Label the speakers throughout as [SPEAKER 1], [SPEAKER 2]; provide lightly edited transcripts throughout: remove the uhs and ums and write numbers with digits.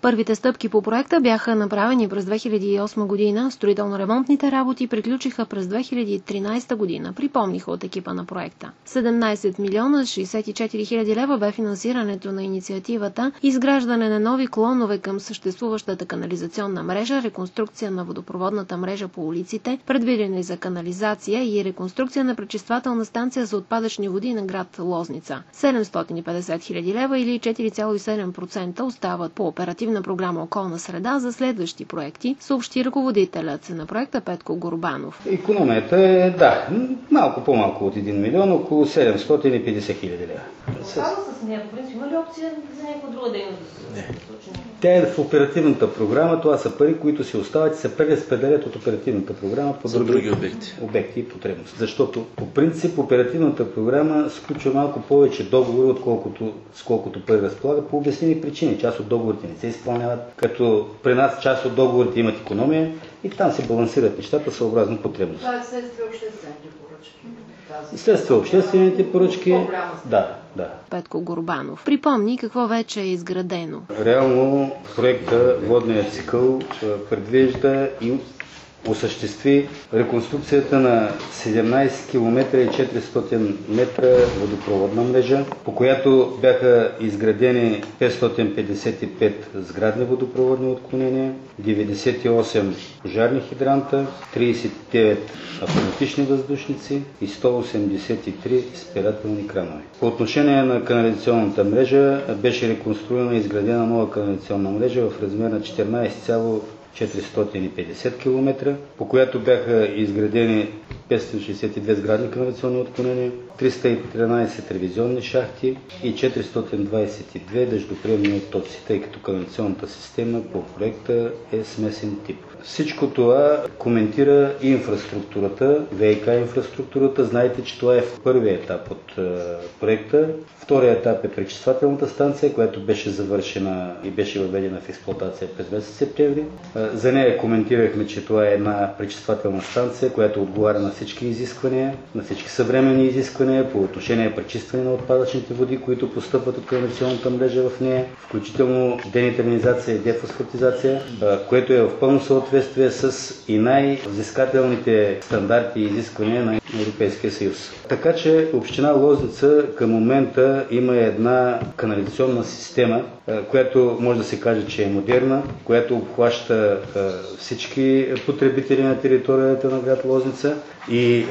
[SPEAKER 1] Първите стъпки по проекта бяха направени през 2008 година. Строително-ремонтните работи приключиха през 2013 година, припомниха от екипа на проекта. 17 милиона 64 хиляди лева бе финансирането на инициативата, изграждане на нови клонове към съществуващата канализационна мрежа, реконструкция на водопроводната мрежа по улиците, предвидени за канализация и реконструкция на пречиствателна станция за отпадъчни води на град Лозница. 750 хиляди лева или 4,7% остават по оперативна програма «Околна среда» за следващи проекти, съобщи ръководителят на проекта Петко Горбанов.
[SPEAKER 2] Икономията е, малко по-малко от 1 милион, около 750 хиляди лева.
[SPEAKER 3] Остава с нея, по принцип, има ли опция за някаква друга дейност да се случи?
[SPEAKER 2] Тя е в оперативната програма, това са пари, които си остават и се преразпределят от оперативната програма по други обекти и потребности. Защото по принцип оперативната програма сключва малко повече договори, отколкото пари разполага по обяснени причини. Част от договорите не се изпълняват, като при нас част от договорите имат икономия и там се балансират нещата съобразно потребности.
[SPEAKER 3] Това е следствие обществените поръчки.
[SPEAKER 2] Следствие обществените поръчки, да.
[SPEAKER 1] Петко Горбанов припомни какво вече е изградено.
[SPEAKER 2] Реално проекта Водният цикъл предвижда и осъществи реконструкцията на 17 км и 400 метра водопроводна мрежа, по която бяха изградени 555 сградни водопроводни отклонения, 98 пожарни хидранта, 39 автоматични въздушници и 183 спирателни кранове. По отношение на канализационната мрежа беше реконструирана и изградена нова канализационна мрежа в размер на 14,450 км, по която бяха изградени 562 сградни канализационни отклонения, 313 ревизионни шахти и 422 дъждоприемни оттоци, тъй като канализационната система по проекта е смесен тип. Всичко това коментира и инфраструктурата, ВиК инфраструктурата. Знаете, че това е в първия етап от проекта. Втория етап е пречиствателната станция, която беше завършена и беше въведена в експлоатация през месец септември. За нея коментирахме, че това е една пречиствателна станция, която отговаря на всички изисквания, на всички съвременни изисквания по отношение пречистване на отпадъчните води, които постъпват от канализационната мрежа в нея, включително денитраминизация и дефосфатизация, което е в пълно съответствие с и най-взискателните стандарти и изисквания на Европейския съюз. Така че община Лозница към момента има една канализационна система, която може да се каже, че е модерна, която обхваща всички потребители на територията на град Лозница и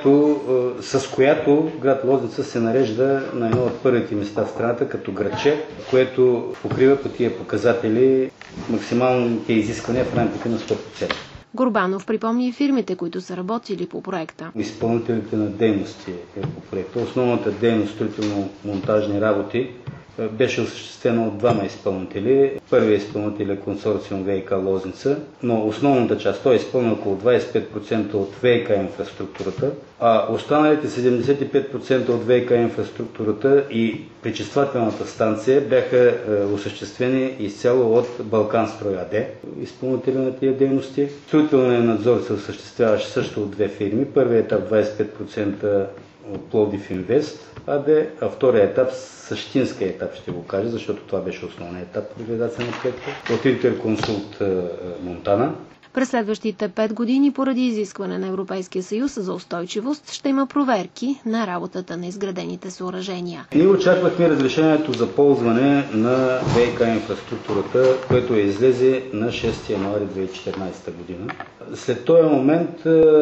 [SPEAKER 2] с която град Лозница се нарежда на едно от първите места в страната като градче, което покрива по тия показатели максималните изисквания в рамките на 100%.
[SPEAKER 1] Горбанов припомни и фирмите, които са работили по проекта.
[SPEAKER 2] Изпълнителите на дейности по проекта. Основната дейност, строително-монтажни работи, беше осъществена от двама изпълнители. Първият изпълнител е консорциум ВиК Лозница, но основната част, той е изпълнил около 25% от ВиК инфраструктурата, а останалите 75% от ВиК инфраструктурата и пречиствателната станция бяха осъществени изцяло от Балканстрой АД, изпълнители на тия дейности. Строителният надзор се осъществяваше също от две фирми. Първият етап 25% от Пловдив Инвест АД, а втория етап, същинския етап ще го кажа, защото това беше основният етап по реализация на проекта, от Интерконсулт Монтана.
[SPEAKER 1] През следващите 5 години, поради изискване на Европейския съюз за устойчивост, ще има проверки на работата на изградените съоръжения.
[SPEAKER 2] Ние очаквахме разрешението за ползване на ВиК инфраструктурата, което излезе на 6 януари 2014 година. След този момент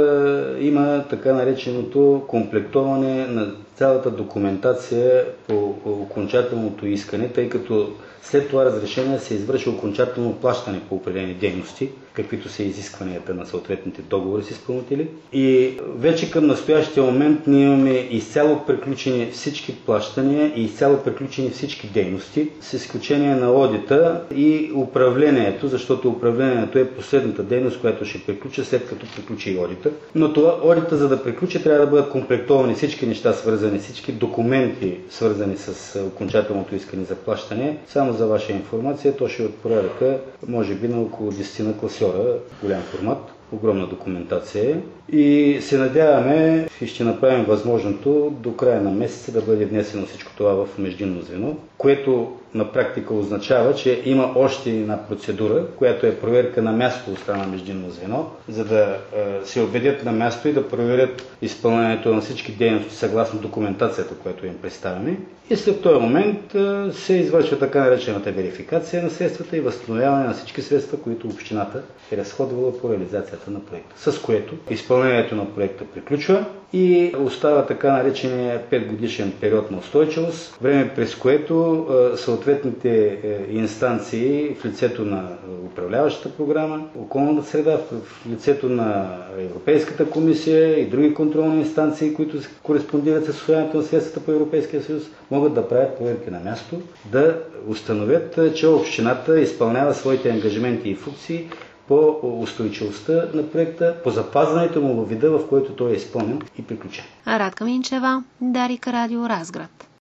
[SPEAKER 2] има така нареченото комплектоване на цялата документация по окончателното искане, тъй като след това разрешение се извърши окончателно плащане по определени дейности, каквито са изискванията на съответните договори с изпълнители. И вече към настоящия момент ние имаме изцяло приключени всички плащания и изцяло приключени всички дейности, с изключение на одита и управлението, защото управлението е последната дейност, която ще приключи след като приключи и одита. Но това одита, за да приключи, трябва да бъдат комплектовани всички неща, свързани, всички документи, свързани с окончателното искане за плащане. Само за ваша информация, то ще е от порядъка, може би, на около 10 класьора, голям формат, огромна документация и се надяваме и ще направим възможното до края на месеца да бъде внесено всичко това в междинно звено, което на практика означава, че има още една процедура, която е проверка на място от страна междинно звено, за да се убедят на място и да проверят изпълнението на всички дейности съгласно документацията, която им представяме. И след този момент се извършва така наречената верификация на средствата и възстановяване на всички средства, които общината е разходвала по реализацията на проекта. С което изпълнението на проекта приключва и остава така наречения 5-годишен период на устойчивост, време през което съответните инстанции в лицето на управляващата програма, околната среда, в лицето на Европейската комисия и други контролни инстанции, които кореспондират с усвояването на средствата по Европейския съюз, могат да правят проверки на място, да установят, че общината изпълнява своите ангажименти и функции по устойчивостта на проекта, по запазването му във вида, в който той е изпълнен и приключен.
[SPEAKER 1] Радка Минчева, Дарик Радио Разград.